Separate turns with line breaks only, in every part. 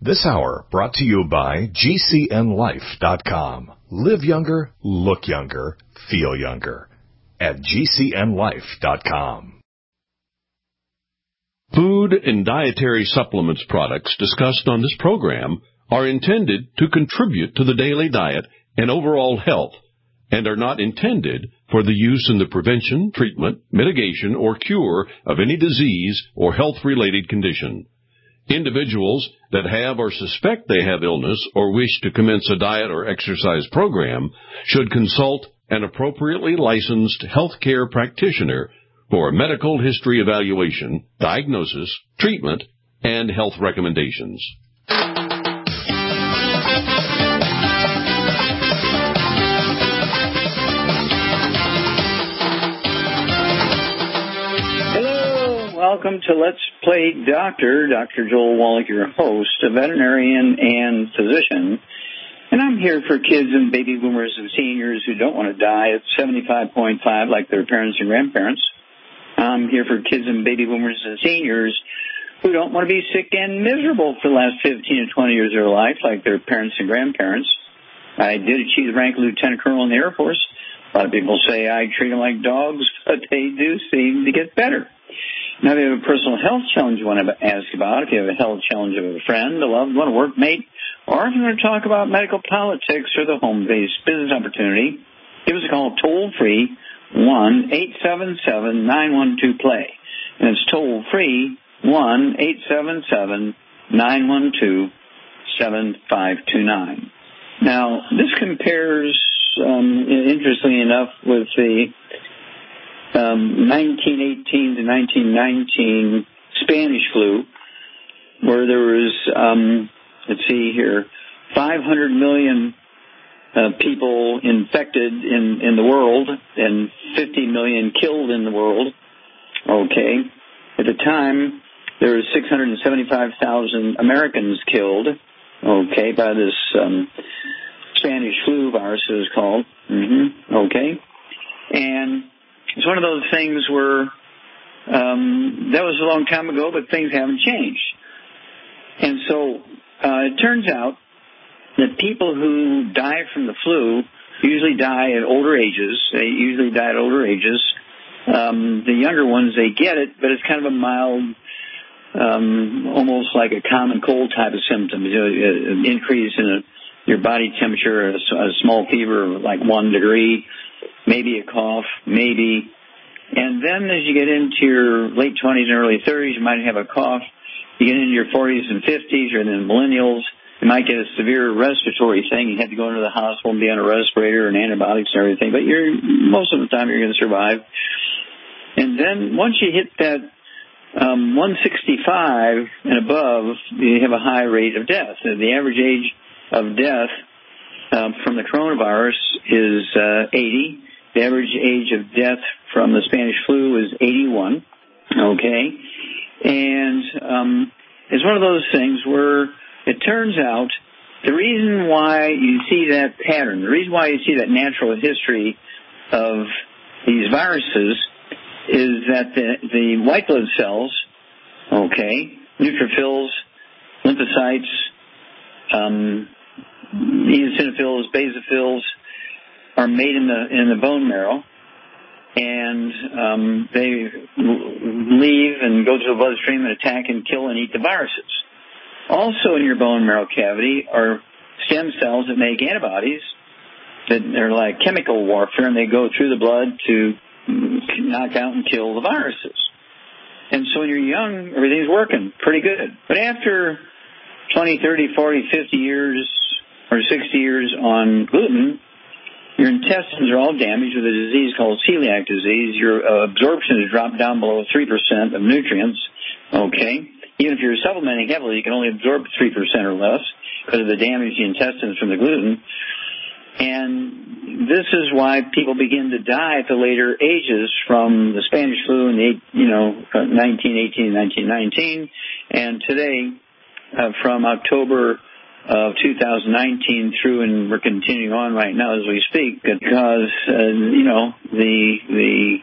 This hour brought to you by GCNLife.com. Live younger, look younger, feel younger at GCNLife.com.
Food and dietary supplements products discussed on this program are intended to contribute to the daily diet and overall health and are not intended for the use in the prevention, treatment, mitigation, or cure of any disease or health-related condition. Individuals that have or suspect they have illness or wish to commence a diet or exercise program should consult an appropriately licensed healthcare practitioner for a medical history evaluation, diagnosis, treatment, and health recommendations.
Welcome to Let's Play Doctor. Dr. Joel Wallach, your host, a veterinarian and physician. And I'm here for kids and baby boomers and seniors who don't want to die at 75.5 like their parents and grandparents. I'm here for kids and baby boomers and seniors who don't want to be sick and miserable for the last 15 to 20 years of their life like their parents and grandparents. I did achieve the rank of Lieutenant Colonel in the Air Force. A lot of people say I treat them like dogs, but they do seem to get better. Now, if you have a personal health challenge you want to ask about, if you have a health challenge of a friend, a loved one, a workmate, or if you want to talk about medical politics or the home-based business opportunity, give us a call toll-free, 1-877-912-PLAY. And it's toll-free, 1-877-912-7529. Now, this compares, interestingly enough, with the 1918 to 1919 Spanish flu, where there was, 500 million people infected in the world and 50 million killed in the world. Okay. At the time, there were 675,000 Americans killed, okay, by this Spanish flu virus, it was called. Okay. And it's one of those things where that was a long time ago, but things haven't changed. And so it turns out that people who die from the flu usually die at older ages. They usually die at older ages. The younger ones, they get it, but it's kind of a mild, almost like a common cold type of symptom. An increase in your body temperature, a small fever, like 1 degree, maybe a cough, maybe. And then as you get into your late 20s and early 30s, you might have a cough. You get into your 40s and 50s, or then millennials, you might get a severe respiratory thing. You have to go into the hospital and be on a respirator and antibiotics and everything. But most of the time you're going to survive. And then once you hit that 165 and above, you have a high rate of death. The average age of death from the coronavirus is 80. The average age of death from the Spanish flu is 81. Okay. And it's one of those things where it turns out the reason why you see that pattern, the reason why you see that natural history of these viruses is that the white blood cells, okay, neutrophils, lymphocytes, eosinophils, basophils, are made in the bone marrow, and they leave and go to the bloodstream and attack and kill and eat the viruses. Also in your bone marrow cavity are stem cells that make antibodies that are like chemical warfare, and they go through the blood to knock out and kill the viruses. And so when you're young, everything's working pretty good. But after 20, 30, 40, 50 years or 60 years on gluten, your intestines are all damaged with a disease called celiac disease. Your absorption has dropped down below 3% of nutrients. Okay. Even if you're supplementing heavily, you can only absorb 3% or less because of the damage to the intestines from the gluten. And this is why people begin to die at the later ages from the Spanish flu in the 1918, 1919, and today from October of 2019 through, and we're continuing on right now as we speak, because the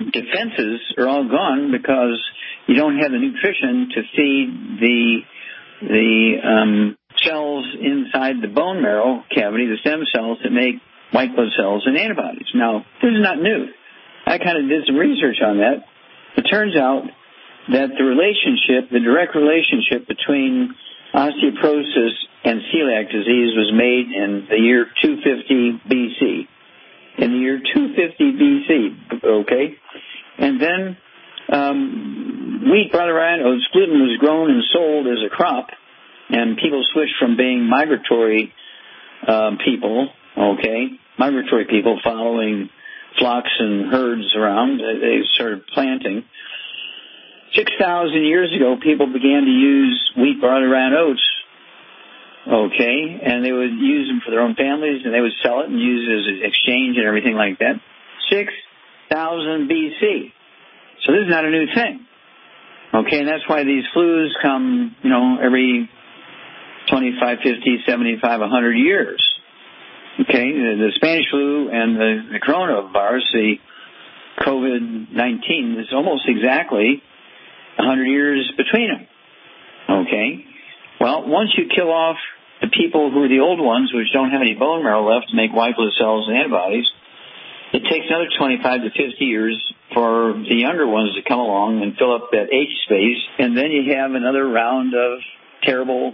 defenses are all gone because you don't have the nutrition to feed the the cells inside the bone marrow cavity, the stem cells that make white blood cells and antibodies. Now, this is not new. I kind of did some research on that. It turns out that the direct relationship between osteoporosis and celiac disease was made in the year 250 BC. In the year 250 BC, okay? And then wheat, barley, rye, and oats, gluten was grown and sold as a crop, and people switched from being migratory people, okay, migratory people following flocks and herds around. They started planting. 6,000 years ago, people began to use wheat, barley, rye, and oats, okay, and they would use them for their own families, and they would sell it and use it as an exchange and everything like that. 6,000 BC. So this is not a new thing, okay, and that's why these flus come, every 25, 50, 75, 100 years, okay. The Spanish flu and the coronavirus, the COVID-19, is almost exactly 100 years between them, okay? Well, once you kill off the people who are the old ones, which don't have any bone marrow left to make white blood cells and antibodies, it takes another 25 to 50 years for the younger ones to come along and fill up that H space, and then you have another round of terrible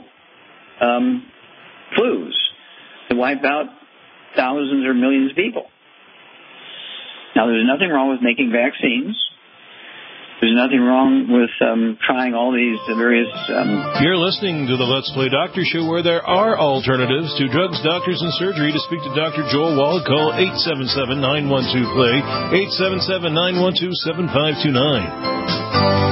flus that wipe out thousands or millions of people. Now, there's nothing wrong with making vaccines. There's nothing wrong with trying all these various...
You're listening to the Let's Play Doctor Show, where there are alternatives to drugs, doctors, and surgery. To speak to Dr. Joel Wallach, call 877-912-PLAY, 877-912-7529.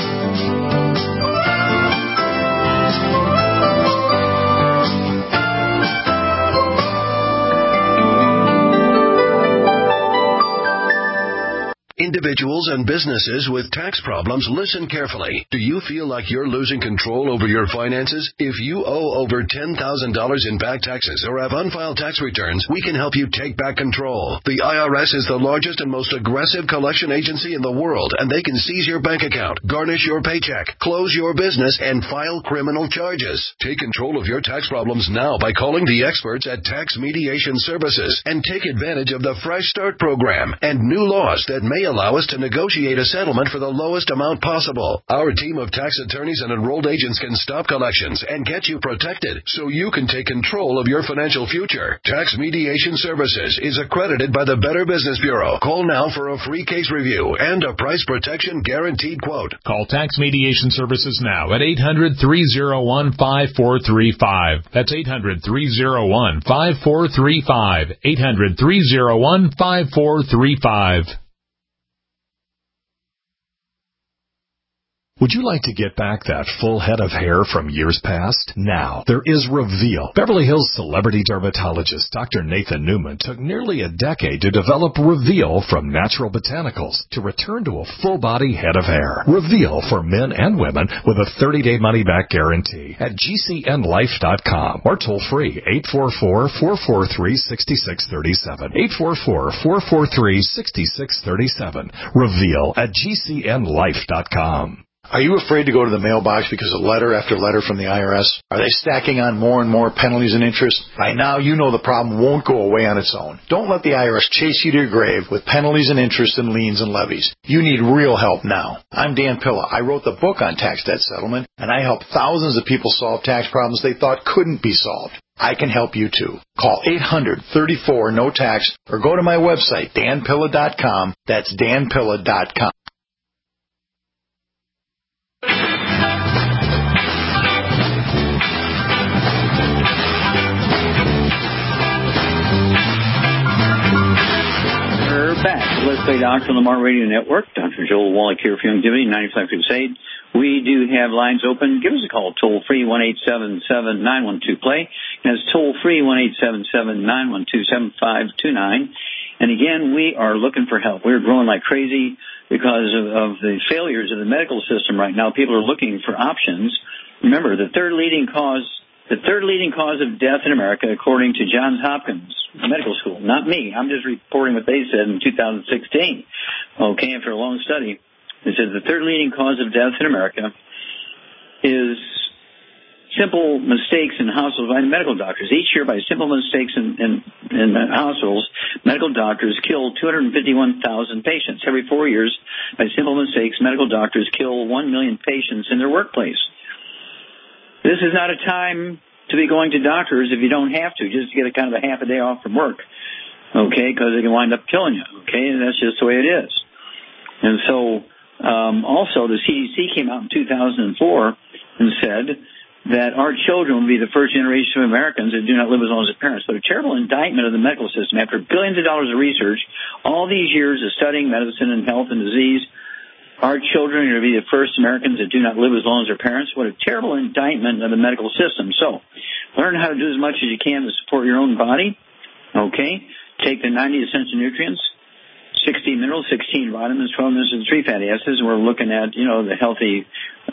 Individuals and businesses with tax problems, listen carefully. Do you feel like you're losing control over your finances? If you owe over $10,000 in back taxes or have unfiled tax returns, we can help you take back control. The IRS is the largest and most aggressive collection agency in the world, and they can seize your bank account, garnish your paycheck, close your business, and file criminal charges. Take control of your tax problems now by calling the experts at Tax Mediation Services and take advantage of the Fresh Start program and new laws that may allow us to negotiate a settlement for the lowest amount possible. Our team of tax attorneys and enrolled agents can stop collections and get you protected so you can take control of your financial future. Tax Mediation Services is accredited by the Better Business Bureau. Call now for a free case review and a price protection guaranteed quote.
Call Tax Mediation Services now at 800-301-5435. That's 800-301-5435. 800-301-5435.
Would you like to get back that full head of hair from years past? Now, there is Reveal. Beverly Hills celebrity dermatologist Dr. Nathan Newman took nearly a decade to develop Reveal from natural botanicals to return to a full-body head of hair. Reveal for men and women with a 30-day money-back guarantee at GCNlife.com or toll-free 844-443-6637. 844-443-6637. Reveal at GCNlife.com.
Are you afraid to go to the mailbox because of letter after letter from the IRS? Are they stacking on more and more penalties and interest? By now, you know the problem won't go away on its own. Don't let the IRS chase you to your grave with penalties and interest and liens and levies. You need real help now. I'm Dan Pilla. I wrote the book on tax debt settlement, and I help thousands of people solve tax problems they thought couldn't be solved. I can help you too. Call 800-34-NO-TAX or go to my website, danpilla.com. That's danpilla.com.
Back. Let's Play Doctor on the Mark Radio Network. Dr. Joel Wallach here for Youngevity, 95 Crusade. We do have lines open. Give us a call, toll-free, 1-877-912-PLAY. That's toll-free, 1-877-912-7529. And again, we are looking for help. We're growing like crazy because of the failures of the medical system right now. People are looking for options. Remember, the third leading cause of death in America, according to Johns Hopkins Medical School, not me. I'm just reporting what they said in 2016. Okay, after a long study, it says the third leading cause of death in America is simple mistakes in hospitals by the medical doctors. Each year, by simple mistakes in the hospitals, medical doctors kill 251,000 patients. Every 4 years, by simple mistakes, medical doctors kill 1 million patients in their workplace. This is not a time to be going to doctors if you don't have to, just to get a kind of a half a day off from work, okay, because they can wind up killing you, okay, and that's just the way it is. And so, also, the CDC came out in 2004 and said that our children will be the first generation of Americans that do not live as long as their parents. But a terrible indictment of the medical system. After billions of dollars of research, all these years of studying medicine and health and disease, our children are going to be the first Americans that do not live as long as their parents. What a terrible indictment of the medical system. So, learn how to do as much as you can to support your own body. Okay? Take the 90 essential nutrients, 60 minerals, 16 vitamins, 12 minerals, and 3 fatty acids. We're looking at, the healthy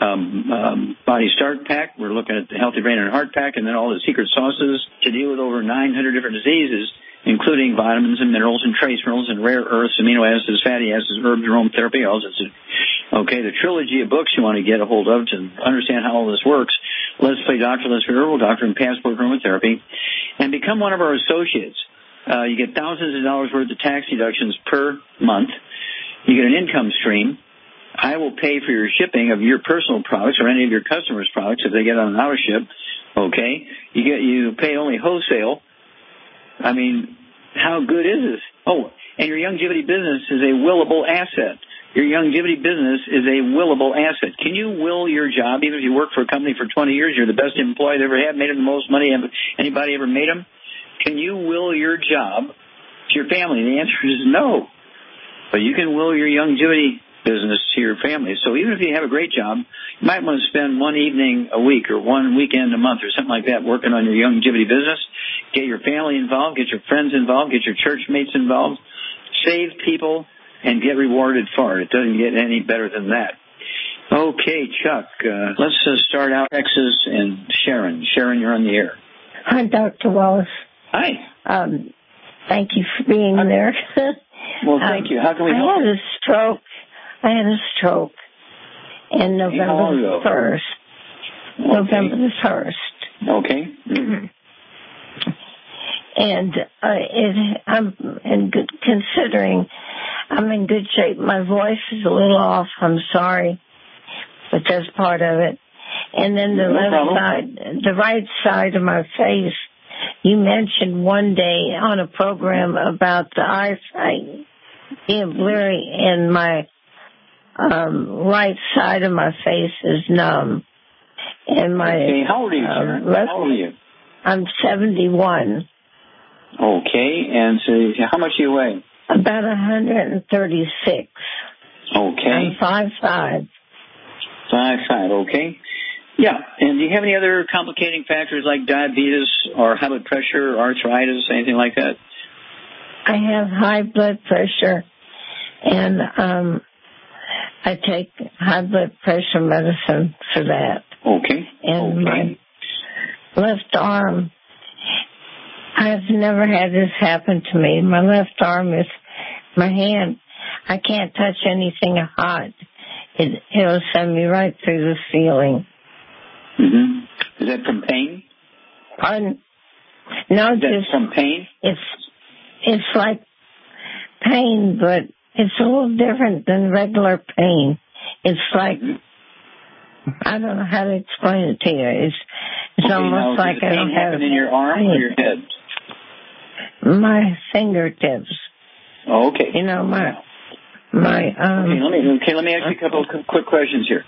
body start pack. We're looking at the healthy brain and heart pack, and then all the secret sauces to deal with over 900 different diseases, including vitamins and minerals and trace minerals and rare earths, amino acids, fatty acids, herbs, aromatherapy, all this. Okay, the trilogy of books you want to get a hold of to understand how all this works. Let's Play Doctor, Let's Play Herbal Doctor, and Passport Aromatherapy, and become one of our associates. You get thousands of dollars worth of tax deductions per month. You get an income stream. I will pay for your shipping of your personal products or any of your customers' products if they get on an auto ship. Okay, you pay only wholesale. I mean, how good is this? Oh, and your Youngevity business is a willable asset. Your Youngevity business is a willable asset. Can you will your job, even if you work for a company for 20 years, you're the best employee they ever had, made them the most money anybody ever made them? Can you will your job to your family? And the answer is no. But you can will your Youngevity business to your family. So even if you have a great job, you might want to spend one evening a week or one weekend a month or something like that working on your Youngevity business. Get your family involved, get your friends involved, get your church mates involved. Save people and get rewarded for it. It doesn't get any better than that. Okay, Chuck, let's start out Texas and Sharon. Sharon, you're on the air.
Hi, Dr. Wallace.
Hi.
Thank you for being there.
Well, thank you. How can we help?
I had a stroke in November 1st.
Okay.
November the 1st.
Okay.
Mm-hmm. And I'm in good, considering I'm in good shape. My voice is a little off. I'm sorry, but that's part of it. And then the the right side of my face. You mentioned one day on a program about the eyesight being blurry, and my right side of my face is numb. And my
how old are you, Sharon? How old are you?
I'm 71.
Okay, and so how much do you weigh?
About 136.
Okay.
I'm 5'5".
5'5", okay. Yeah, and do you have any other complicating factors like diabetes or high blood pressure, arthritis, anything like that?
I have high blood pressure, and I take high blood pressure medicine for that.
Okay.
And my left arm, I've never had this happen to me. My left arm is, my hand, I can't touch anything hot. It'll send me right through the ceiling.
Mm-hmm. Is that from pain?
Pardon? No,
is that from pain?
It's like pain, but it's a little different than regular pain. It's like, I don't know how to explain it to you. It's almost like I don't have
it in your arm or your head?
My fingertips.
Oh, okay.
You know, my
Okay, let me ask you a couple of quick questions here.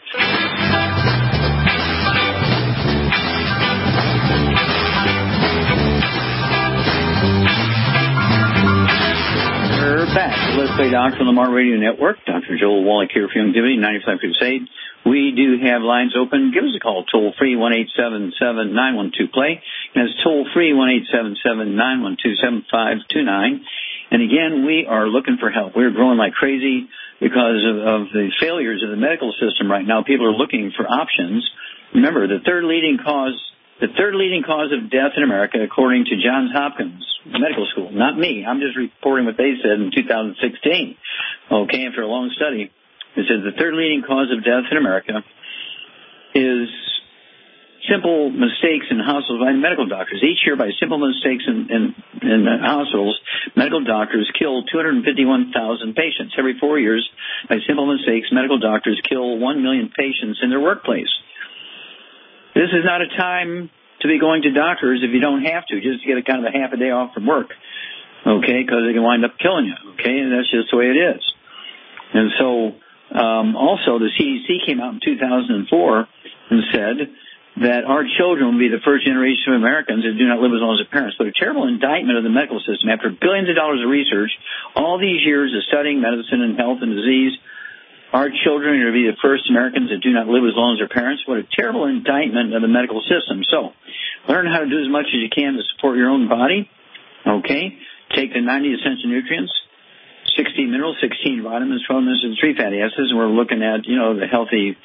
We're back. Let's Play Doctor on the Lamar Radio Network. Dr. Joel Wallach here for Youngevity, 95 Crusade. We do have lines open. Give us a call, toll-free, 1-877-912-PLAY. And it's toll-free, 1-877-912-7529. And again, we are looking for help. We're growing like crazy because of the failures of the medical system right now. People are looking for options. Remember, the third leading cause of death in America, according to Johns Hopkins Medical School, not me. I'm just reporting what they said in 2016. Okay, after a long study, it says the third leading cause of death in America is simple mistakes in hospitals by medical doctors. Each year, by simple mistakes in hospitals, medical doctors kill 251,000 patients. Every 4 years, by simple mistakes, medical doctors kill 1 million patients in their workplace. This is not a time to be going to doctors if you don't have to, just to get a kind of a half a day off from work, okay, because they can wind up killing you, okay, and that's just the way it is. And so, also, the CDC came out in 2004 and said that our children will be the first generation of Americans that do not live as long as their parents. But a terrible indictment of the medical system. After billions of dollars of research, all these years of studying medicine and health and disease, our children are going to be the first Americans that do not live as long as their parents. What a terrible indictment of the medical system. So, learn how to do as much as you can to support your own body. Okay? Take the 90 essential nutrients, 60 minerals, 16 vitamins, 12 minerals, and 3 fatty acids. And we're looking at, the healthy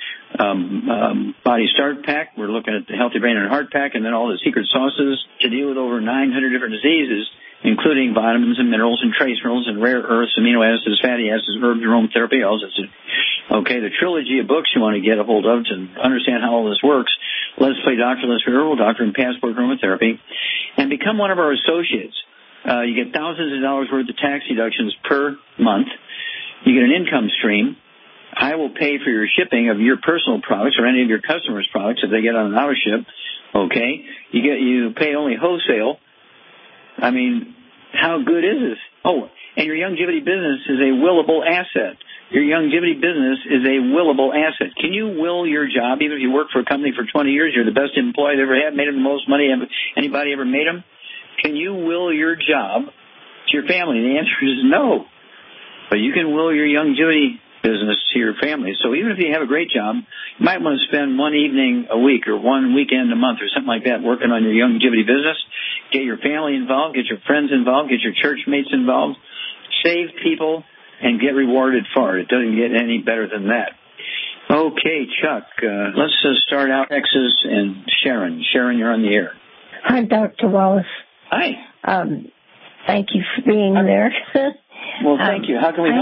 body start pack. We're looking at the healthy brain and heart pack, and then all the secret sauces to deal with over 900 different diseases, including vitamins and minerals and trace minerals and rare earths, amino acids, fatty acids, herbs, aromatherapy, all this. Okay, the trilogy of books you want to get a hold of to understand how all this works. Let's Play Doctor, Let's Play Herbal Doctor, and Passport Aromatherapy, and become one of our associates. You get thousands of dollars worth of tax deductions per month. You get an income stream. I will pay for your shipping of your personal products or any of your customers' products if they get on an auto ship. Okay, you pay only wholesale. I mean, how good is this? Oh, and your Youngevity business is a willable asset. Your Youngevity business is a willable asset. Can you will your job, even if you work for a company for 20 years, you're the best employee they ever had, made them the most money anybody ever made them? Can you will your job to your family? The answer is no. But you can will your Youngevity business to your family. So even if you have a great job, you might want to spend one evening a week or one weekend a month or something like that working on your Youngevity business. Get your family involved, get your friends involved, get your church mates involved. Save people and get rewarded for it. It doesn't get any better than that. Okay, Chuck, let's start out Texas and Sharon. Sharon, you're on the air.
Hi, Dr. Wallace.
Hi.
Thank you for being there.
Well, thank you. How can we help?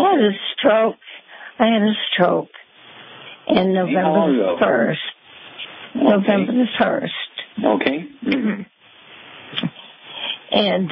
I had a stroke in November the 1st. Okay. November the 1st.
Okay. Mm-hmm.
And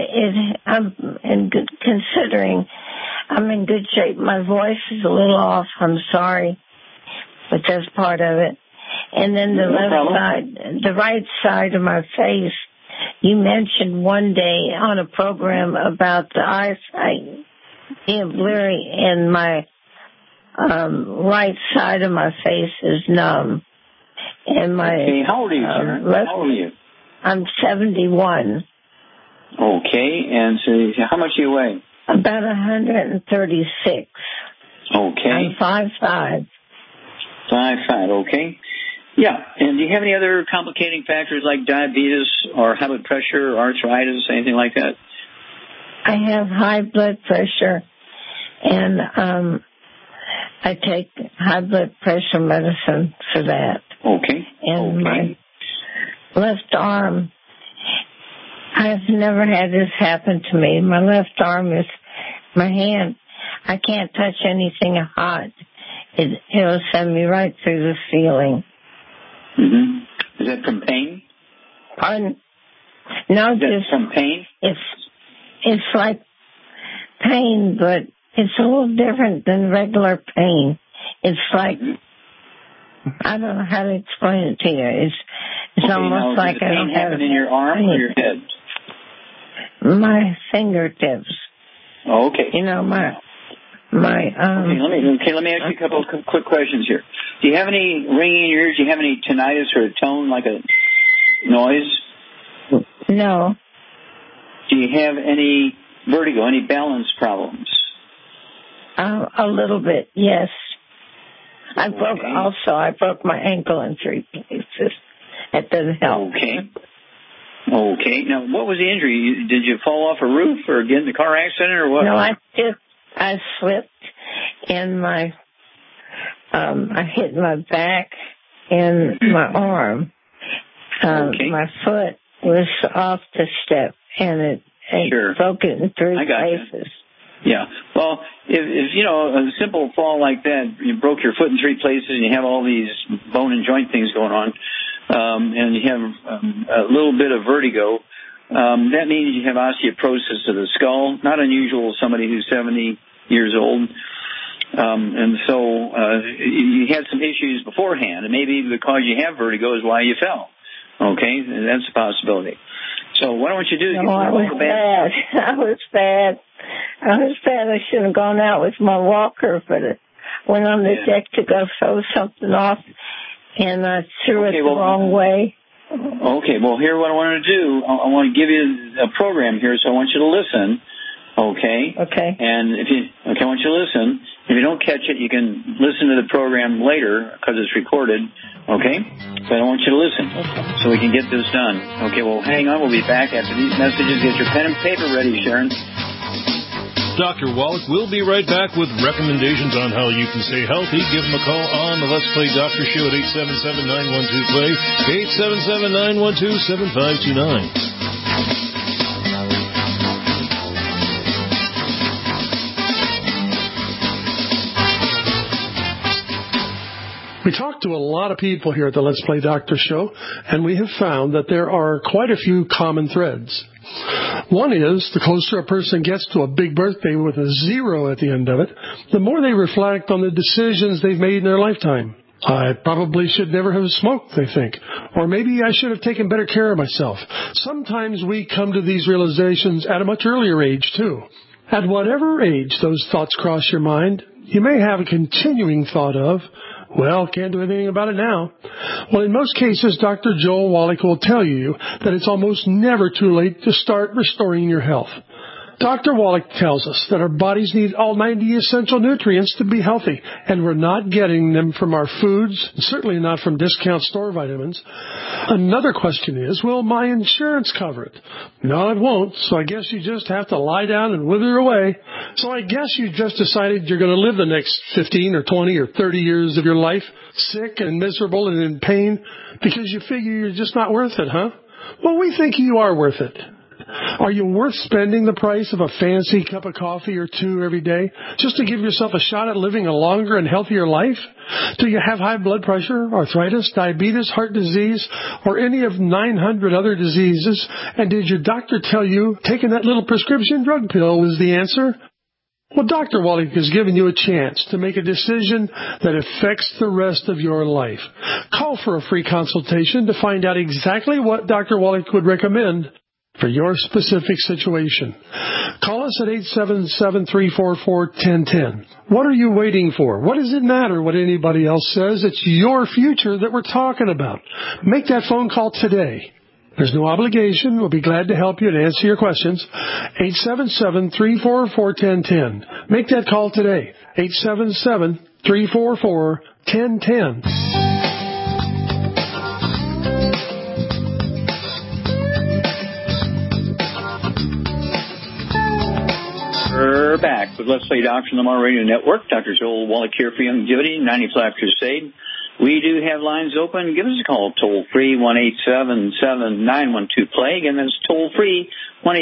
considering I'm in good shape. My voice is a little off. I'm sorry, but that's part of it. And then the the right side of my face, you mentioned one day on a program about the eyesight being blurry, and my right side of my face is numb. And my
how old are you, Sharon? How old are you?
I'm 71.
Okay, and so how much do you weigh?
About 136.
Okay.
I'm 5'5".
5'5", okay. Yeah, and do you have any other complicating factors like diabetes or high blood pressure or arthritis, anything like that?
I have high blood pressure, and I take high blood pressure medicine for that.
Okay.
And my left arm, I've never had this happen to me. My left arm is, my hand, I can't touch anything hot. It'll send me right through the ceiling.
Mm-hmm. Is that from pain?
Pardon? No,
is that from pain?
It's like pain, but it's a little different than regular pain. It's like, I don't know how to explain it to you. It's almost like I don't have
it in your arm or your head?
My fingertips.
Oh, okay.
You know, my
Okay, let me ask you a couple of quick questions here. Do you have any ringing in your ears? Do you have any tinnitus or a tone like a noise?
No.
Do you have any vertigo, any balance problems?
A little bit, yes. I broke my ankle in 3 places. That doesn't help.
Okay. Now, what was the injury? Did you fall off a roof or get in a car accident or what?
No, I slipped and I hit my back and my arm. My foot was off the step and it broke it in 3 places.
Yeah. Well, if you know, a simple fall like that, you broke your foot in 3 places and you have all these bone and joint things going on, and you have a little bit of vertigo, that means you have osteoporosis of the skull. Not unusual, somebody who's 70 years old. And so you had some issues beforehand, and maybe because you have vertigo is why you fell. Okay, that's a possibility. So what I want you to do is
I was bad. I should have gone out with my walker, but I went on the deck to go throw something off, and I threw it the wrong way.
Okay, well, here what I want to do, I want to give you a program here, so I want you to listen. Okay. And I want you to listen. If you don't catch it, you can listen to the program later because it's recorded. Okay. But I want you to listen so we can get this done. Okay. Well, hang on. We'll be back after these messages. Get your pen and paper ready, Sharon.
Dr. Wallach will be right back with recommendations on how you can stay healthy. Give him a call on the Let's Play Doctor Show at 877-912-PLAY, 877-912-7529.
We talk to a lot of people here at the Let's Play Doctor Show, and we have found that there are quite a few common threads. One is, the closer a person gets to a big birthday with a 0 at the end of it, the more they reflect on the decisions they've made in their lifetime. I probably should never have smoked, they think. Or maybe I should have taken better care of myself. Sometimes we come to these realizations at a much earlier age, too. At whatever age those thoughts cross your mind, you may have a continuing thought of, well, can't do anything about it now. Well, in most cases, Dr. Joel Wallach will tell you that it's almost never too late to start restoring your health. Dr. Wallach tells us that our bodies need all 90 essential nutrients to be healthy, and we're not getting them from our foods, certainly not from discount store vitamins. Another question is, will my insurance cover it? No, it won't, so I guess you just have to lie down and wither away. So I guess you just decided you're going to live the next 15 or 20 or 30 years of your life sick and miserable and in pain because you figure you're just not worth it, huh? Well, we think you are worth it. Are you worth spending the price of a fancy cup of coffee or two every day just to give yourself a shot at living a longer and healthier life? Do you have high blood pressure, arthritis, diabetes, heart disease, or any of 900 other diseases? And did your doctor tell you taking that little prescription drug pill was the answer? Well, Dr. Wallach has given you a chance to make a decision that affects the rest of your life. Call for a free consultation to find out exactly what Dr. Wallach would recommend for your specific situation. Call us at 877-344-1010. What are you waiting for? What does it matter what anybody else says? It's your future that we're talking about. Make that phone call today. There's no obligation. We'll be glad to help you and answer your questions. 877-344-1010. Make that call today. 877-344-1010.
We're back with Let's Play Doctor on the Mar Radio Network. Dr. Joel Wallach here for Longevity, 90 Flat Crusade. We do have lines open. Give us a call, toll-free, 1-877-912-PLAY. Again, that's toll-free,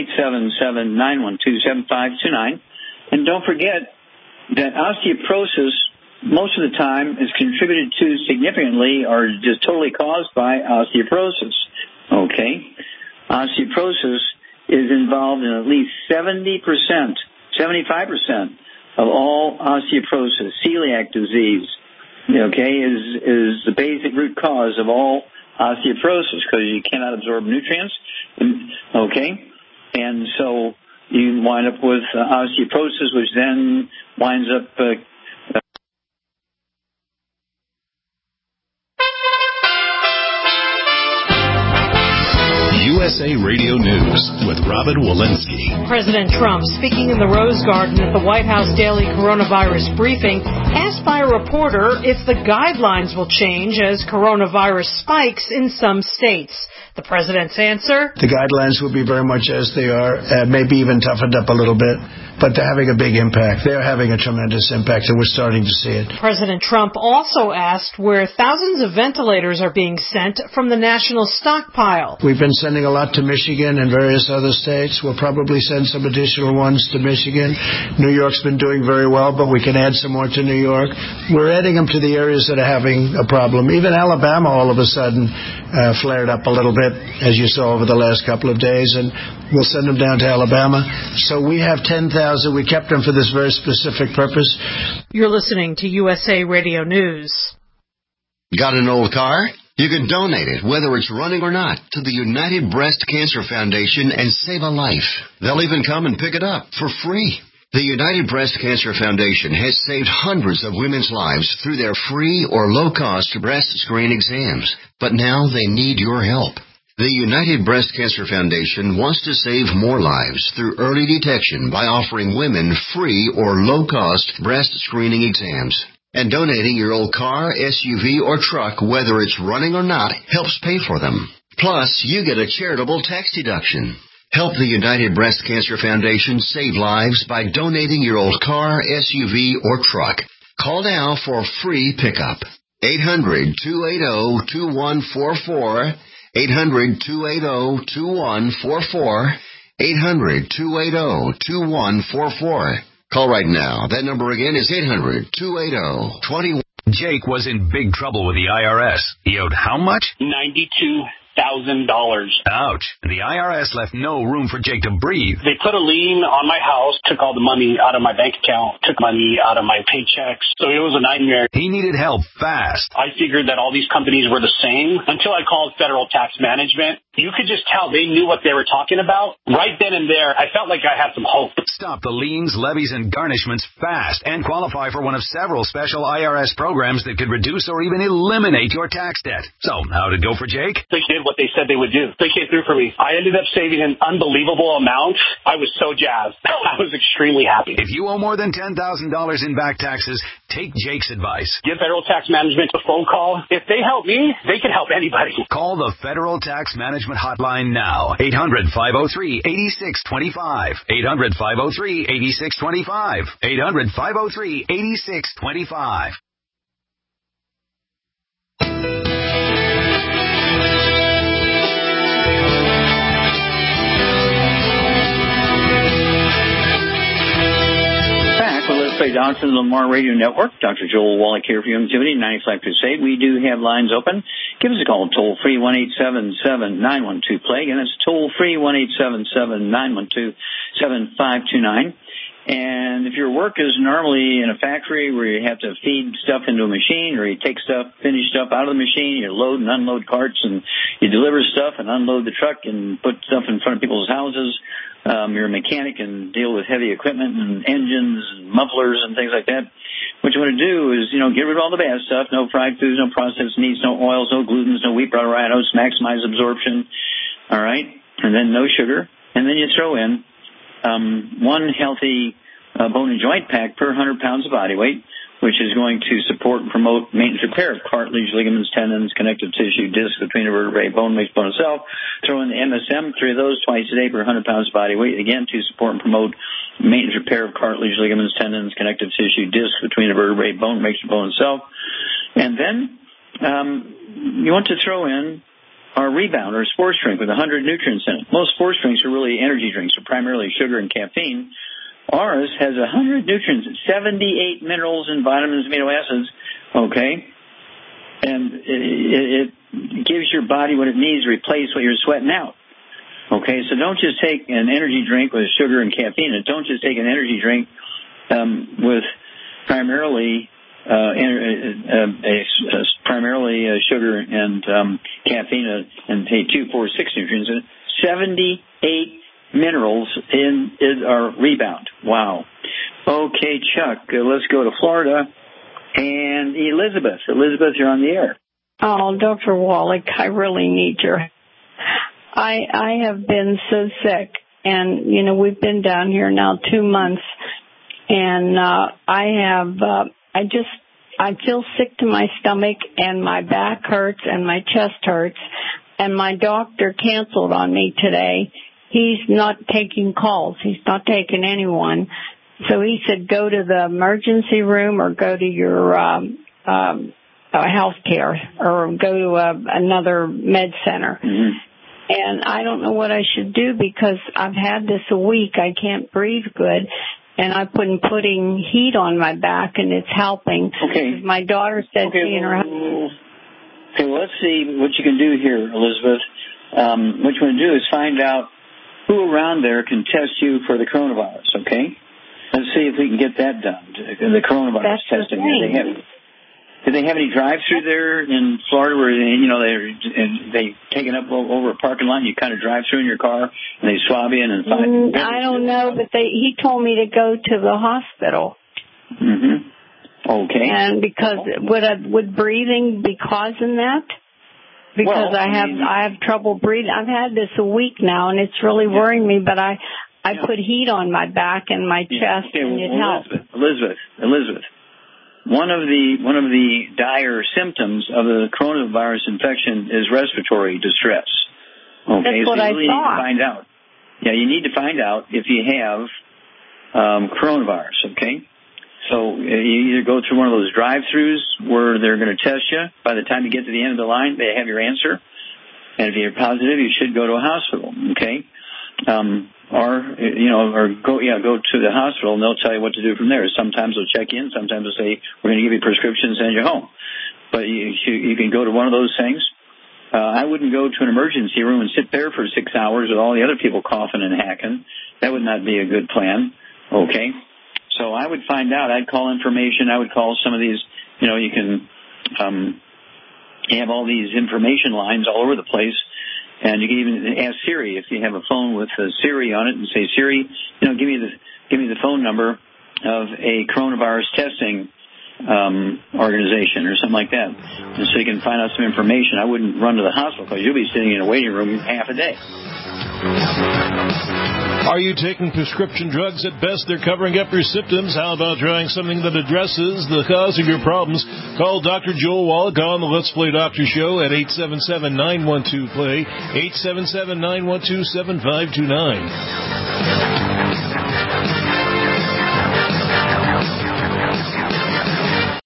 1-877-912-7529. And don't forget that osteoporosis, most of the time, is contributed to significantly or just totally caused by osteoporosis. Okay? Osteoporosis is involved in at least 75% of all osteoporosis. Celiac disease, okay, is the basic root cause of all osteoporosis because you cannot absorb nutrients, okay? And so you wind up with osteoporosis, which then winds up
USA Radio News with Robin Walensky.
President Trump, speaking in the Rose Garden at the White House daily coronavirus briefing, asked by a reporter if the guidelines will change as coronavirus spikes in some states. The president's answer?
The guidelines will be very much as they are, maybe even toughened up a little bit, but they're having a big impact. They're having a tremendous impact, and we're starting to see it.
President Trump also asked where thousands of ventilators are being sent from the national stockpile.
We've been sending a lot to Michigan and various other states. We'll probably send some additional ones to Michigan. New York's been doing very well, but we can add some more to New York. We're adding them to the areas that are having a problem. Even Alabama all of a sudden flared up a little bit, as you saw over the last couple of days, and we'll send them down to Alabama. So we have 10,000. We kept them for this very specific purpose.
You're listening to USA Radio News.
Got an old car? You can donate it, whether it's running or not, to the United Breast Cancer Foundation and save a life. They'll even come and pick it up for free. The United Breast Cancer Foundation has saved hundreds of women's lives through their free or low-cost breast screen exams, but now they need your help. The United Breast Cancer Foundation wants to save more lives through early detection by offering women free or low-cost breast screening exams. And donating your old car, SUV, or truck, whether it's running or not, helps pay for them. Plus, you get a charitable tax deduction. Help the United Breast Cancer Foundation save lives by donating your old car, SUV, or truck. Call now for free pickup. 800-280-2144. 800-280-2144. 800-280-2144. Call right now. That number again is 800-280-2144.
Jake was in big trouble with the IRS. He owed how much?
$92,000.
Ouch. The IRS left no room for Jake to breathe.
They put a lien on my house, took all the money out of my bank account, took money out of my paychecks. So it was a nightmare.
He needed help fast.
I figured that all these companies were the same until I called Federal Tax Management. You could just tell they knew what they were talking about. Right then and there, I felt like I had some hope.
Stop the liens, levies, and garnishments fast and qualify for one of several special IRS programs that could reduce or even eliminate your tax debt. So, how'd it go for Jake?
They did what they said they would do. They came through for me. I ended up saving an unbelievable amount. I was so jazzed. I was extremely happy.
If you owe more than $10,000 in back taxes, take Jake's advice.
Give Federal Tax Management a phone call. If they help me, they can help anybody.
Call the Federal Tax Management hotline now. 800-503-8625. 800-503-8625. 800-503-8625.
Let's Play Doctor, the Lamar Radio Network. Dr. Joel Wallach here for Youngevity 95 Crusade. We do have lines open. Give us a call, toll-free, 1-877-912-PLAY. Again, that's toll-free, 1-877-912-7529. And if your work is normally in a factory where you have to feed stuff into a machine, or you take stuff, finished stuff out of the machine, you load and unload carts, and you deliver stuff and unload the truck and put stuff in front of people's houses, you're a mechanic and deal with heavy equipment and engines and mufflers and things like that. What you want to do is, get rid of all the bad stuff, no fried foods, no processed meats, no oils, no glutens, no wheat, butter, oats, maximize absorption, all right? And then no sugar. And then you throw in one healthy bone and joint pack per 100 pounds of body weight, which is going to support and promote maintenance repair of cartilage, ligaments, tendons, connective tissue, disc, between vertebrae, bone, mixed bone itself. Throw in the MSM, 3 of those twice a day per 100 pounds of body weight, again to support and promote maintenance repair of cartilage, ligaments, tendons, connective tissue, disc, between the vertebrae, bone, mixed bone itself. And then you want to throw in our Rebound or sports drink with 100 nutrients in it. Most sports drinks are really energy drinks, so primarily sugar and caffeine. Ours has 100 nutrients, 78 minerals and vitamins, amino acids, okay? And it gives your body what it needs to replace what you're sweating out, okay? So don't just take an energy drink with sugar and caffeine, and don't just take an energy drink with primarily sugar and caffeine and 2, 4, 6 nutrients. 78 minerals in our Rebound. Wow. Okay, Chuck, let's go to Florida. And Elizabeth. Elizabeth, you're on the air.
Oh, Dr. Wallach, I really need your help. I have been so sick, and, we've been down here now 2 months, and I feel sick to my stomach, and my back hurts, and my chest hurts. and my doctor canceled on me today. He's not taking calls. He's not taking anyone. So he said go to the emergency room or go to your health care or go to another med center. Mm-hmm. And I don't know what I should do because I've had this a week. I can't breathe good. And I've been putting heat on my back, and it's helping. Okay. My daughter said she and her husband...
Okay, well, let's see what you can do here, Elizabeth. What you want to do is find out who around there can test you for the coronavirus, okay? Let's see if we can get that done, the coronavirus testing. Did they have any drive-through there in Florida where they taken up over a parking lot and you kind of drive through in your car and they swab you in and find?
I don't know, but he told me to go to the hospital.
Mm-hmm. Okay.
And because would breathing be causing that? Because I have trouble breathing. I've had this a week now, and it's really worrying me. But I put heat on my back and my chest, and it helps.
Elizabeth. One of the dire symptoms of the coronavirus infection is respiratory distress. Okay,
that's what I thought.
Need to find out. Yeah, you need to find out if you have coronavirus. Okay. So you either go through one of those drive-thrus where they're going to test you. By the time you get to the end of the line, they have your answer. And if you're positive, you should go to a hospital, okay? Or go to the hospital, and they'll tell you what to do from there. Sometimes they'll check in. Sometimes they'll say, we're going to give you a prescription and send you home. But you can go to one of those things. I wouldn't go to an emergency room and sit there for 6 hours with all the other people coughing and hacking. That would not be a good plan, okay? So I would find out. I'd call information. I would call some of these, you can you have all these information lines all over the place. And you can even ask Siri if you have a phone with Siri on it and say, Siri, give me the phone number of a coronavirus testing organization or something like that. And so you can find out some information. I wouldn't run to the hospital because you'll be sitting in a waiting room half a day.
Are you taking prescription drugs? At best, they're covering up your symptoms. How about trying something that addresses the cause of your problems? Call Dr. Joel Wallach on the Let's Play Doctor Show at 877-912-PLAY, 877-912-7529.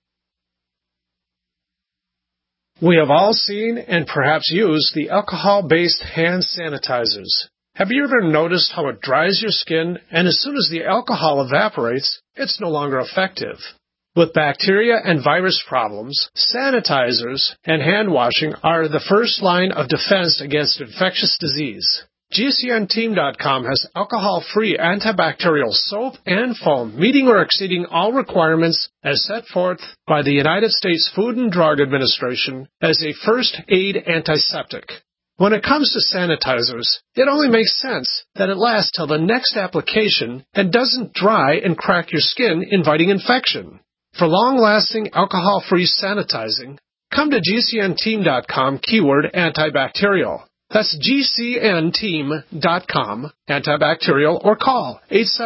We have all seen and perhaps used the alcohol-based hand sanitizers. Have you ever noticed how it dries your skin, and as soon as the alcohol evaporates, it's no longer effective? With bacteria and virus problems, sanitizers and hand washing are the first line of defense against infectious disease. GCNteam.com has alcohol-free antibacterial soap and foam, meeting or exceeding all requirements as set forth by the United States Food and Drug Administration as a first aid antiseptic. When it comes to sanitizers, it only makes sense that it lasts till the next application and doesn't dry and crack your skin, inviting infection. For long-lasting alcohol-free sanitizing, come to GCNteam.com keyword antibacterial. That's GCNteam.com antibacterial or call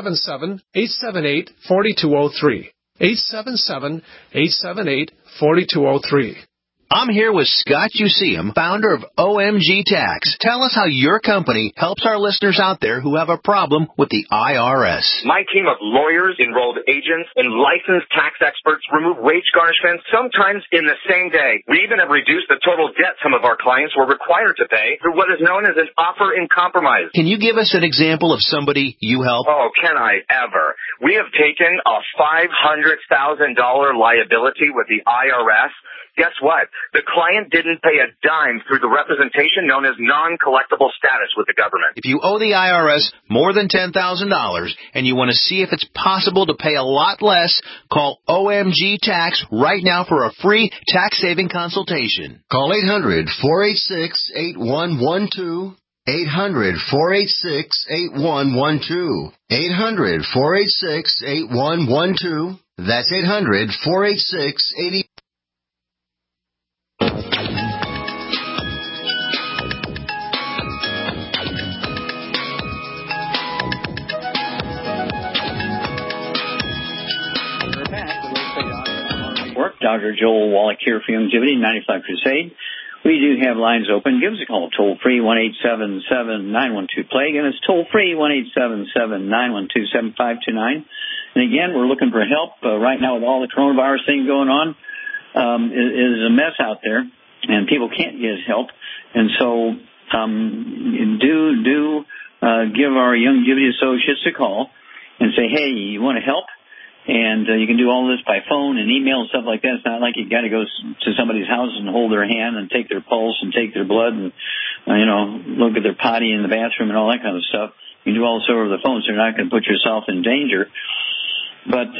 877-878-4203. 877-878-4203.
I'm here with Scott Useum, founder of OMG Tax. Tell us how your company helps our listeners out there who have a problem with the IRS.
My team of lawyers, enrolled agents, and licensed tax experts remove wage garnishments sometimes in the same day. We even have reduced the total debt some of our clients were required to pay through what is known as an offer in compromise.
Can you give us an example of somebody you help?
Oh, can I ever? We have taken a $500,000 liability with the IRS. Guess what? The client didn't pay a dime through the representation known as non-collectible status with the government.
If you owe the IRS more than $10,000 and you want to see if it's possible to pay a lot less, call OMG Tax right now for a free tax-saving consultation.
Call 800-486-8112. 800-486-8112. 800-486-8112. That's 800-486-8112.
Dr. Joel Wallach here for Youngevity, 95 Crusade. we do have lines open. Give us a call, toll-free, 1-877-912-PLAY. Again, it's toll-free, 1-877-912-7529. And again, we're looking for help. Right now with all the coronavirus thing going on, is a mess out there, and people can't get help. And so give our Youngevity associates a call and say, hey, you want to help? And you can do all this by phone and email and stuff like that. It's not like you got to go to somebody's house and hold their hand and take their pulse and take their blood and, look at their potty in the bathroom and all that kind of stuff. You can do all this over the phone, so you're not going to put yourself in danger. But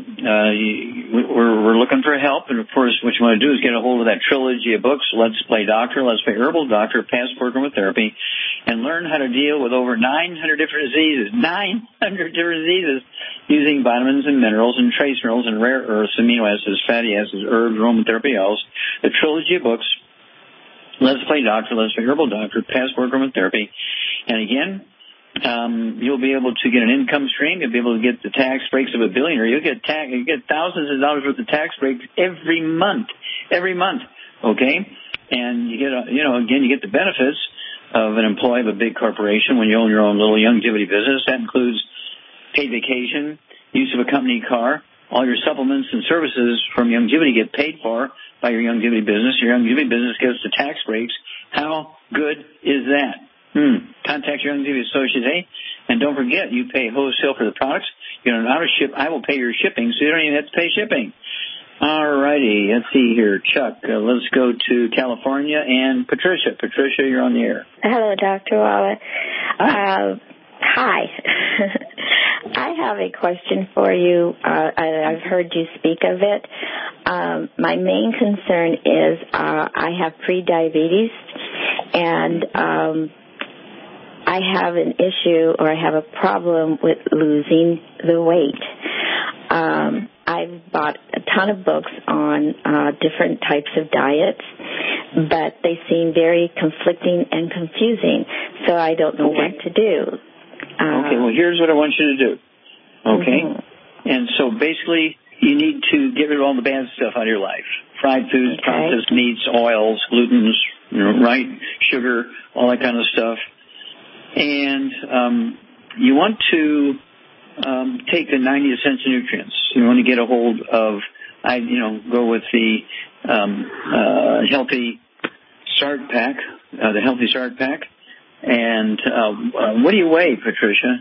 we're looking for help, and of course, what you want to do is get a hold of that trilogy of books: Let's Play Doctor, Let's Play Herbal Doctor, Passport Aromatherapy, and learn how to deal with over 900 different diseases. 900 different diseases using vitamins and minerals and trace minerals and rare earths, amino acids, fatty acids, herbs, aromatherapy oils. The trilogy of books: Let's Play Doctor, Let's Play Herbal Doctor, Passport Aromatherapy, and again, you'll be able to get an income stream. You'll be able to get the tax breaks of a billionaire. You get thousands of dollars worth of tax breaks every month, okay? And you get, you get the benefits of an employee of a big corporation when you own your own little Youngevity business. That includes paid vacation, use of a company car. All your supplements and services from Youngevity get paid for by your Youngevity business. Your Youngevity business gets the tax breaks. How good is that? Contact your Youngevity associate today, and don't forget, you pay wholesale for the products. You don't auto ship. I will pay your shipping, so you don't even have to pay shipping. All righty, let's see here, Chuck. Let's go to California and Patricia. Patricia, you're on the air.
Hello, Dr. Waller. Hi. I have a question for you. I've heard you speak of it. My main concern is I have prediabetes, and I have an issue, or I have a problem with losing the weight. I've bought a ton of books on different types of diets, but they seem very conflicting and confusing, so I don't know what to do.
Okay, well, here's what I want you to do. Okay? Mm-hmm. And so basically, you need to get rid of all the bad stuff out of your life. Fried foods, processed meats, oils, glutens, right? Sugar, all that kind of stuff. And you want to take the 90 essential nutrients. You want to get a hold of, go with the Healthy Start Pack, the Healthy Start Pack. And what do you weigh, Patricia?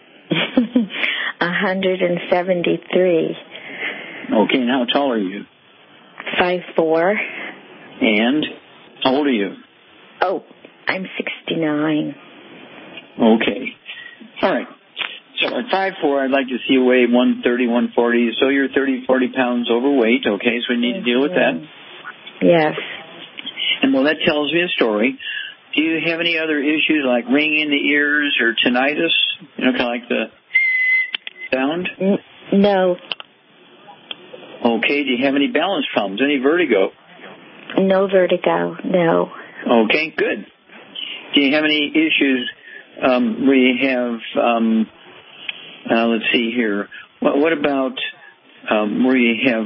173.
Okay, and how tall are you?
5'4".
And how old are you?
Oh, I'm 69.
Okay. All right. So at 5'4", I'd like to see you weigh 130, 140. So you're 30, 40 pounds overweight. Okay, so we need to deal with that.
Yes.
And well, that tells me a story. Do you have any other issues like ringing in the ears or tinnitus? Kind of like the sound?
No.
Okay. Do you have any balance problems? Any vertigo?
No vertigo. No.
Okay. Good. Do you have any issues where you have? Let's see here. What about where you have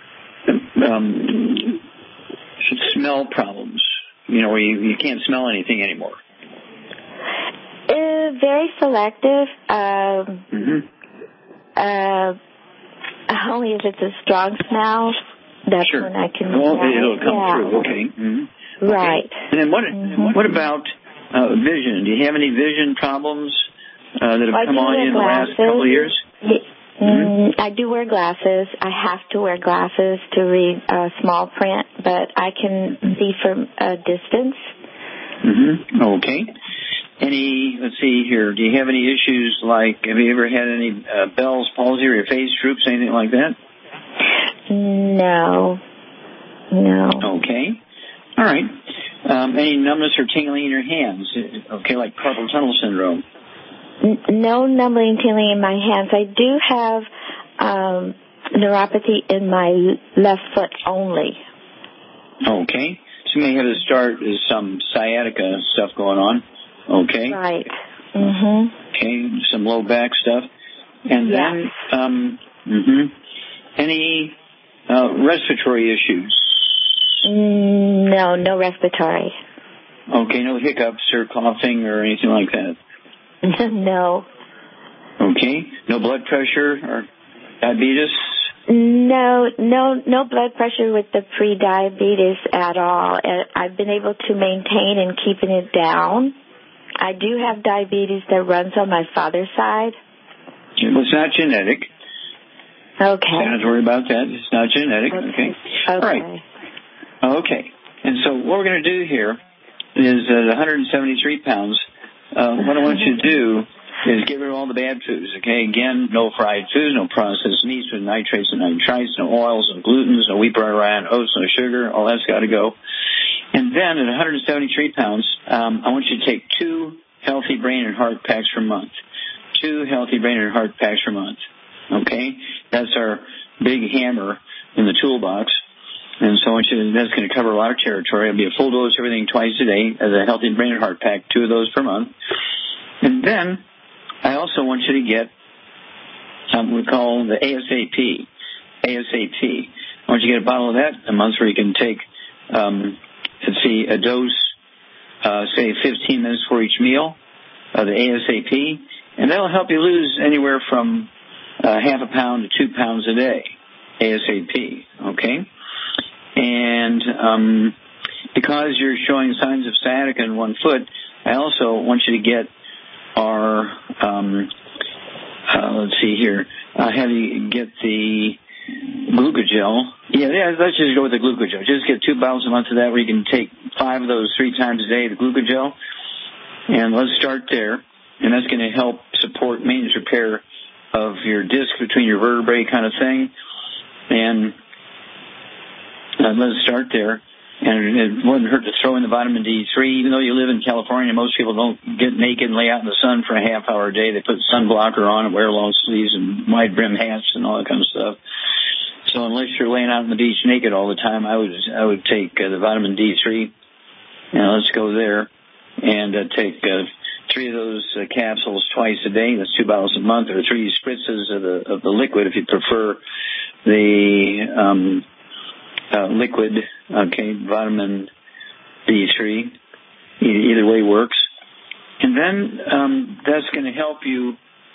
smell problems? Where you can't smell anything anymore.
Very selective. Only if it's a strong smell. That's when I can.
It'll come through. Okay. Mm-hmm.
Right.
Okay. And then what about vision? Do you have any vision problems that have come on in the last couple of years?
I do wear glasses. I have to wear glasses to read small print, but I can see from a distance.
Okay. Let's see here. Do you have any issues like, have you ever had any Bell's palsy or your face droops, anything like that?
No.
Okay. All right. Any numbness or tingling in your hands? Okay, like carpal tunnel syndrome.
No numbing, tingling in my hands. I do have neuropathy in my left foot only.
Okay. So you may have to start with some sciatica stuff going on. Okay.
Right.
Okay. Some low back stuff. And then, any respiratory issues?
No respiratory.
Okay, no hiccups or coughing or anything like that?
No.
Okay, no blood pressure or diabetes?
No blood pressure with the pre-diabetes at all. I've been able to maintain and keeping it down. I do have diabetes that runs on my father's side.
Well, it's not genetic.
Okay.
Don't have to worry about that. It's not genetic. Okay. All right. Okay. And so what we're going to do here is at 173 pounds, what I want you to do is get rid of all the bad foods, okay? Again, no fried foods, no processed meats with nitrates and nitrites, no oils, no glutens, no wheat, barley, rye, oats, no sugar. All that's got to go. And then at 173 pounds, I want you to take 2 healthy brain and heart packs per month. 2 healthy brain and heart packs per month, okay? That's our big hammer in the toolbox. And so I want you, that's going to cover a lot of territory. It'll be a full dose of everything twice a day as a healthy brain and heart pack, 2 of those per month. And then I also want you to get something we call the ASAP. ASAP. I want you to get a bottle of that a month where you can take, a dose, say 15 minutes for each meal of the ASAP. And that'll help you lose anywhere from half a pound to 2 pounds a day. ASAP. Okay? And because you're showing signs of sciatica in one foot, I also want you to get our, let's see here, have you get the glucogel. Yeah, let's just go with the glucogel. Just get 2 bottles a month of that where you can take 5 of those 3 times a day, the glucogel. And let's start there. And that's going to help support maintenance repair of your disc between your vertebrae kind of thing. And let's start there. And it wouldn't hurt to throw in the vitamin D3. Even though you live in California, most people don't get naked and lay out in the sun for a half hour a day. They put sunblocker on and wear long sleeves and wide brim hats and all that kind of stuff. So unless you're laying out on the beach naked all the time, I would take the vitamin D3. And let's go there and take 3 of those capsules twice a day. That's 2 bottles a month, or 3 spritzes of the liquid if you prefer the liquid, okay, vitamin D3. Either way works. And then that's going to help you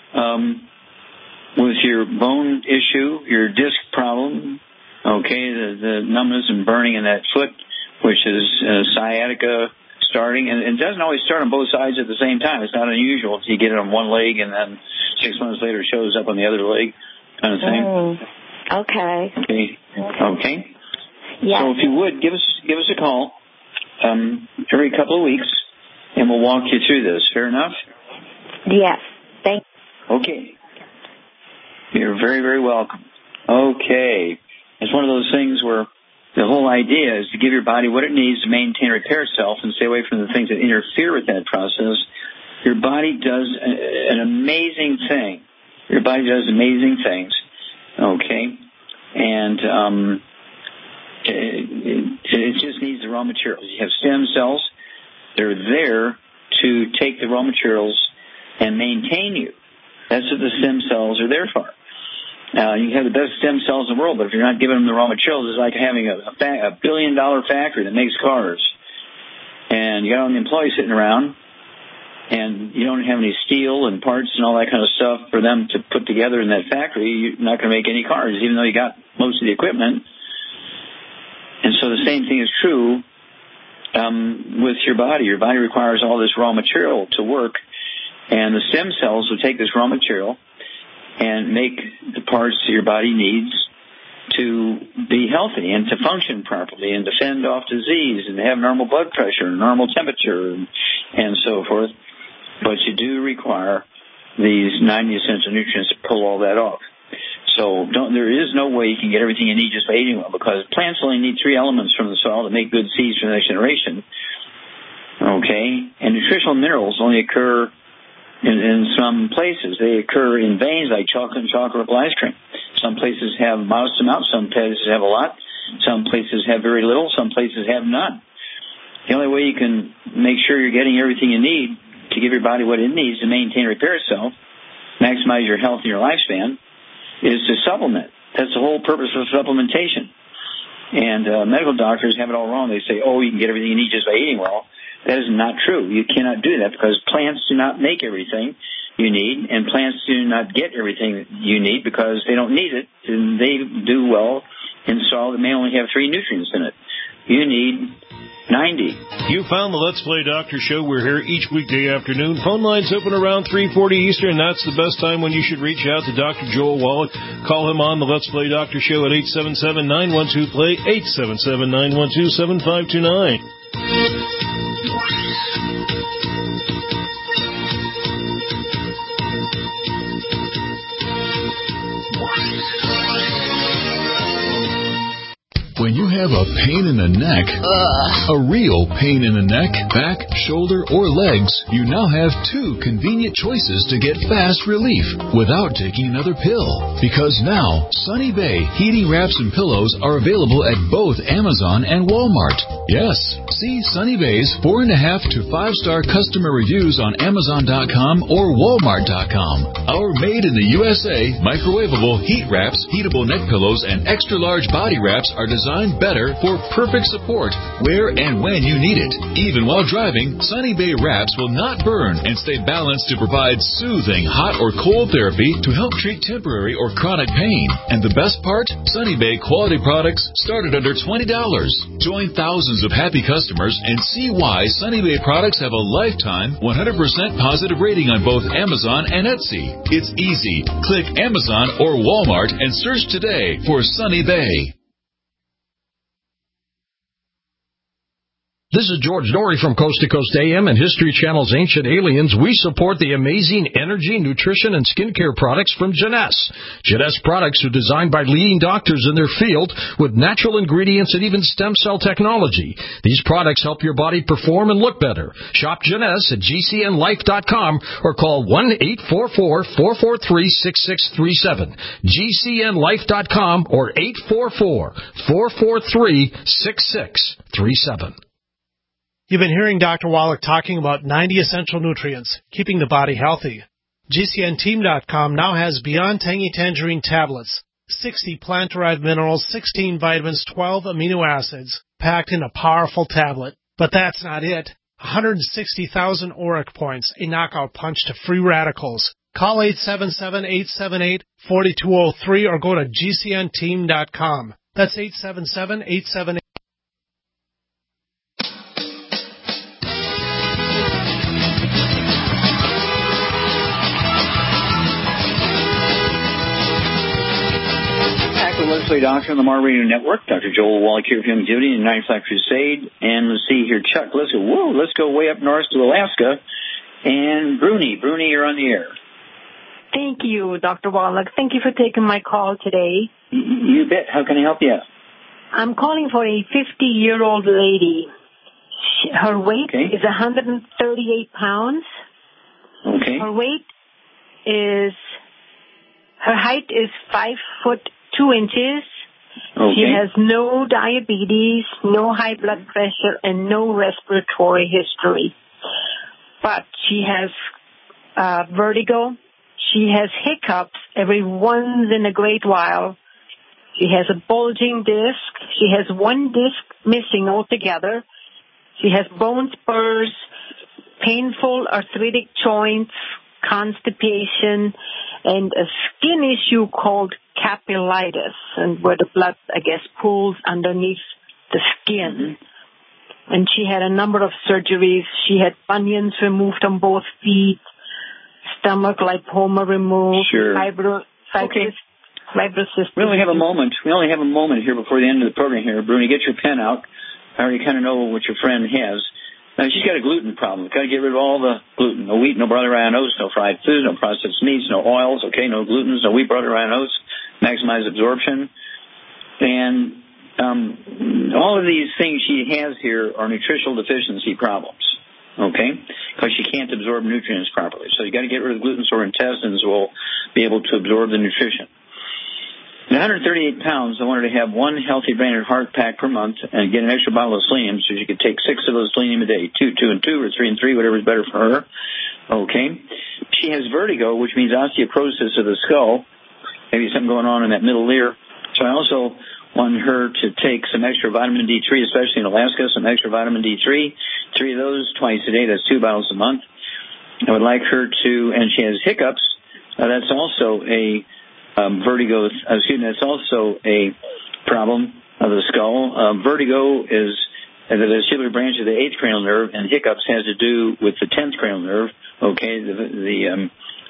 with your bone issue, your disc problem, okay, the numbness and burning in that foot, which is sciatica starting. And it doesn't always start on both sides at the same time. It's not unusual if you get it on one leg and then 6 months later it shows up on the other leg kind of thing.
Okay.
Okay.
Yes.
So if you would, give us a call every couple of weeks, and we'll walk you through this. Fair enough?
Yes. Thank you.
Okay. You're very, very welcome. Okay. It's one of those things where the whole idea is to give your body what it needs to maintain and repair itself and stay away from the things that interfere with that process. Your body does an amazing thing. Your body does amazing things. Okay? And it just needs the raw materials. You have stem cells. They're there to take the raw materials and maintain you. That's what the stem cells are there for. You have the best stem cells in the world, but if you're not giving them the raw materials, it's like having a billion-dollar factory that makes cars. And you got all the employees sitting around, and you don't have any steel and parts and all that kind of stuff for them to put together in that factory. You're not going to make any cars, even though you got most of the equipment. And so the same thing is true with your body. Your body requires all this raw material to work, and the stem cells will take this raw material and make the parts that your body needs to be healthy and to function properly and to fend off disease and have normal blood pressure and normal temperature and so forth. But you do require these 90 essential nutrients to pull all that off. So there is no way you can get everything you need just by eating well, because plants only need 3 elements from the soil to make good seeds for the next generation. Okay? And nutritional minerals only occur in some places. They occur in veins like chocolate and chocolate ice cream. Some places have modest amounts. Some places have a lot. Some places have very little. Some places have none. The only way you can make sure you're getting everything you need to give your body what it needs to maintain and repair itself, maximize your health and your lifespan, is to supplement. That's the whole purpose of supplementation. And medical doctors have it all wrong. They say, oh, you can get everything you need just by eating well. That is not true. You cannot do that because plants do not make everything you need, and plants do not get everything you need because they don't need it, and they do well in soil that may only have 3 nutrients in it. You need 90.
You found the Let's Play Doctor Show. We're here each weekday afternoon. Phone lines open around 3:40 Eastern. That's the best time when you should reach out to Dr. Joel Wallach. Call him on the Let's Play Doctor Show at 877-912-PLAY, 877-912-7529.
When you have a pain in the neck, a real pain in the neck, back, shoulder, or legs, you now have 2 convenient choices to get fast relief without taking another pill. Because now, Sunny Bay heating wraps and pillows are available at both Amazon and Walmart. Yes, see Sunny Bay's 4.5 to 5-star customer reviews on Amazon.com or Walmart.com. Our made in the USA microwavable heat wraps, heatable neck pillows, and extra large body wraps are designed better for perfect support where and when you need it. Even while driving, Sunny Bay wraps will not burn and stay balanced to provide soothing hot or cold therapy to help treat temporary or chronic pain. And the best part? Sunny Bay quality products start at under $20. Join thousands of happy customers and see why Sunny Bay products have a lifetime 100% positive rating on both Amazon and Etsy. It's easy. Click Amazon or Walmart and search today for Sunny Bay.
This is George Norrie from Coast to Coast AM and History Channel's Ancient Aliens. We support the amazing energy, nutrition, and skincare products from Jeunesse. Jeunesse products are designed by leading doctors in their field with natural ingredients and even stem cell technology. These products help your body perform and look better. Shop Jeunesse at GCNlife.com or call 1-844-443-6637. GCNlife.com or 844-443-6637.
You've been hearing Dr. Wallach talking about 90 essential nutrients, keeping the body healthy. GCNteam.com now has Beyond Tangy Tangerine tablets, 60 plant-derived minerals, 16 vitamins, 12 amino acids, packed in a powerful tablet. But that's not it. 160,000 auric points, a knockout punch to free radicals. Call 877-878-4203 or go to GCNteam.com. That's 877-878.
Let's Play Doctor on the Mar Radio Network. Dr. Joel Wallach here from Duty in 95 Crusade. And let's see here, Chuck, let's go way up north to Alaska. And Bruni, you're on the air.
Thank you, Dr. Wallach. Thank you for taking my call today.
You bet. How can I help you?
I'm calling for a 50-year-old lady. Her weight is 138 pounds.
Okay.
Her height is 5'2" Okay. She has no diabetes, no high blood pressure, and no respiratory history. But she has vertigo. She has hiccups every once in a great while. She has a bulging disc. She has one disc missing altogether. She has bone spurs, painful arthritic joints, constipation, and a skin issue called capillitis, and where the blood, I guess, pools underneath the skin. And she had a number of surgeries. She had bunions removed on both feet, stomach lipoma removed, fibrosis.
We only have a moment here before the end of the program here. Bruni, get your pen out. I already kind of know what your friend has. Now, she's got a gluten problem. Got to get rid of all the gluten. No wheat, no brothers, rye, oats, no fried food, no processed meats, no oils, no glutens, no wheat, brothers, rye, oats. Maximize absorption. And all of these things she has here are nutritional deficiency problems, because she can't absorb nutrients properly. So you got to get rid of the gluten so her intestines will be able to absorb the nutrition. At 138 pounds, I wanted to have one healthy branded heart pack per month and get an extra bottle of selenium so she could take 6 of those selenium a day, 2 and 2, or 3 and 3, whatever is better for her. She has vertigo, which means osteoporosis of the skull. Maybe something going on in that middle ear. So I also want her to take some extra vitamin D3, especially in Alaska, some extra vitamin D3, 3 of those twice a day. That's 2 bottles a month. I would like her to, and she has hiccups. That's also a vertigo. That's also a problem of the skull. Vertigo is the vestibular branch of the 8th cranial nerve, and hiccups has to do with the 10th cranial nerve. Okay, the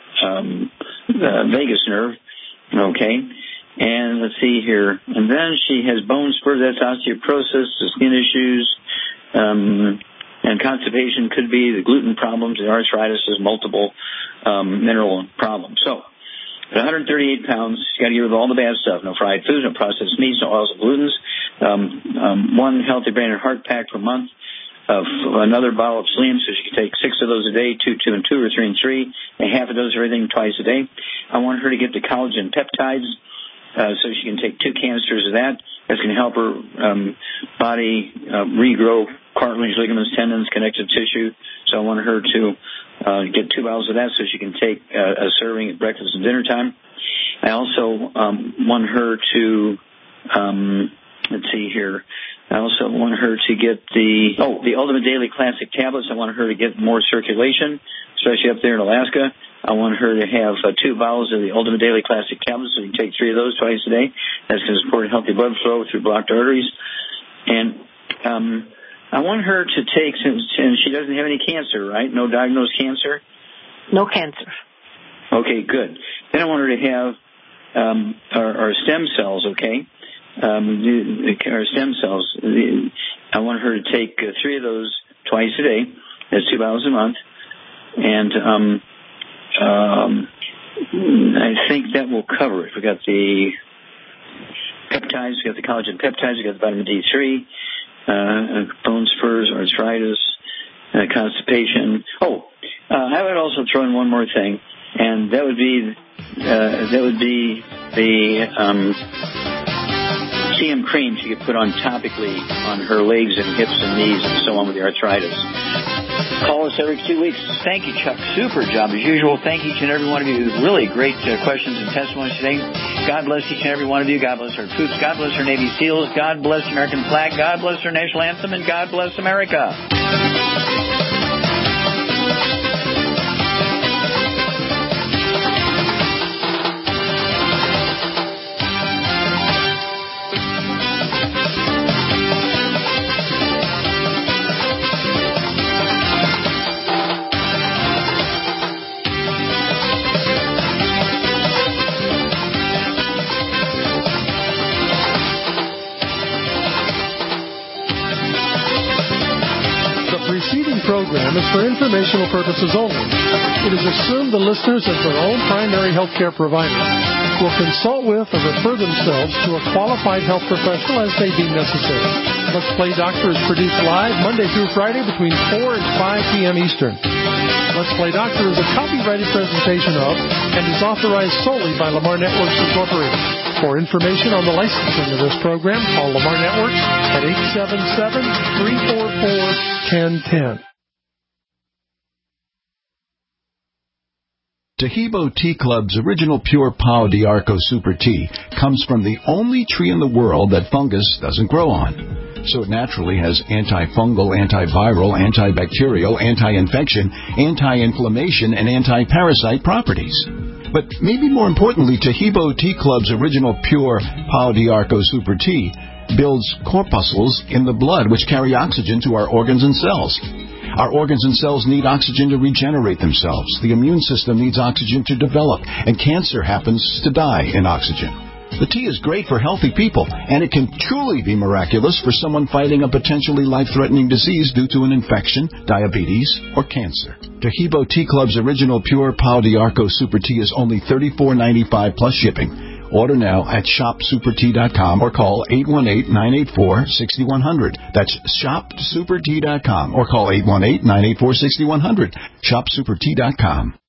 vagus nerve. Okay, and let's see here. And then she has bone spurs. That's osteoporosis, the skin issues, and constipation could be the gluten problems. The arthritis is multiple mineral problems. So, at 138 pounds, she's got to get rid of all the bad stuff. No fried foods, no processed meats, no oils and glutens. 1 healthy brain and heart pack per month. Another bottle of selenium, so she can take 6 of those a day, 2, 2, and 2, or 3 and 3, and half of those everything twice a day. I want her to get the collagen peptides, so she can take 2 canisters of that. That's going to help her body regrow cartilage, ligaments, tendons, connective tissue. So I want her to get 2 bottles of that so she can take a serving at breakfast and dinner time. I also want her to, let's see here, I also want her to get the Ultimate Daily Classic tablets. I want her to get more circulation, especially up there in Alaska. I want her to have 2 bottles of the Ultimate Daily Classic tablets, so you can take 3 of those twice a day. That's going to support healthy blood flow through blocked arteries. And I want her to take, since she doesn't have any cancer, right? No diagnosed cancer?
No cancer.
Okay, good. Then I want her to have our stem cells, okay? Our stem cells. I want her to take 3 of those twice a day. That's 2 bottles a month. And I think that will cover it. We got the peptides, we got the collagen peptides, we got the vitamin D3, bone spurs, arthritis, constipation. I would also throw in one more thing, and that would be the CM cream she could put on topically on her legs and hips and knees and so on with the arthritis. Call us every 2 weeks. Thank you, Chuck. Super job as usual. Thank each and every one of you. Really great questions and testimonies today. God bless each and every one of you. God bless our troops. God bless our Navy SEALs. God bless the American flag. God bless our national anthem. And God bless America.
Program is for informational purposes only. It is assumed the listeners, as their own primary health care provider, will consult with or refer themselves to a qualified health professional as they deem necessary. Let's Play Doctor is produced live Monday through Friday between 4 and 5 p.m. Eastern. Let's Play Doctor is a copyrighted presentation of and is authorized solely by Lamar Networks Incorporated. For information on the licensing of this program, call Lamar Networks at 877-344-1010.
Taheebo Tea Club's original pure Pau d'Arco Super Tea comes from the only tree in the world that fungus doesn't grow on. So it naturally has antifungal, antiviral, antibacterial, anti-infection, anti-inflammation, and anti-parasite properties. But maybe more importantly, Taheebo Tea Club's original pure Pau d'Arco Super Tea builds corpuscles in the blood which carry oxygen to our organs and cells. Our organs and cells need oxygen to regenerate themselves. The immune system needs oxygen to develop, and cancer happens to die in oxygen. The tea is great for healthy people, and it can truly be miraculous for someone fighting a potentially life-threatening disease due to an infection, diabetes, or cancer. Taheebo Tea Club's original pure Pau d'Arco Super Tea is only $34.95 plus shipping. Order now at shopsupertea.com or call 818-984-6100. That's shopsupertea.com or call 818-984-6100. Shopsupertea.com.